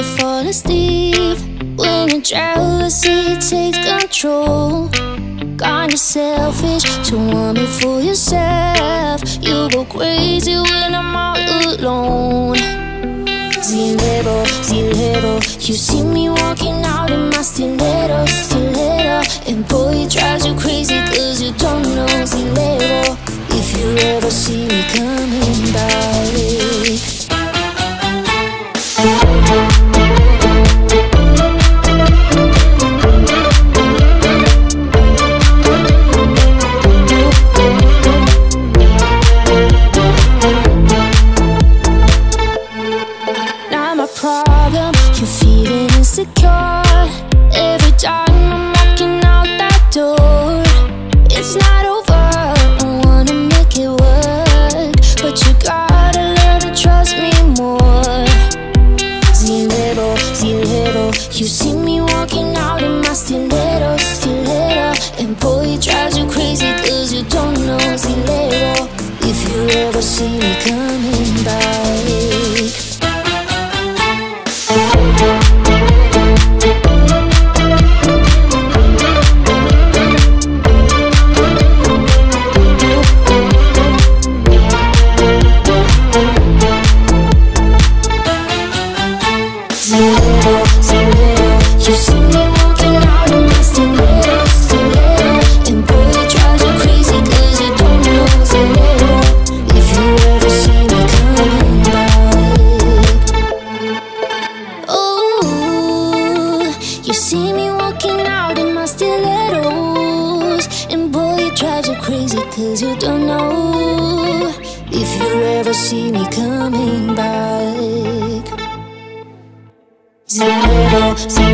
fall asleep when your jealousy takes control. Kinda selfish to want me for yourself. You go crazy when I'm all alone. Zilero, you see me walking out in my stiletto, and boy, it drives you crazy cause you don't know Zilero. If you ever see me coming by, problem, you're feeling insecure every time I'm walking out that door. It's not over, I wanna make it work, but you gotta learn to trust me more. Zilero, you see me walking out in my stiletto, and boy, it drives you crazy cause you don't know Zilero. If you ever see me coming by, you see me walking out in my stiletto, and boy, it drives you crazy cause you don't know Zilero. If you ever see me coming by, oh, you see me walking out in my stilettos, and boy, it drives you crazy cause you don't know. If you ever see me coming back, Zilero.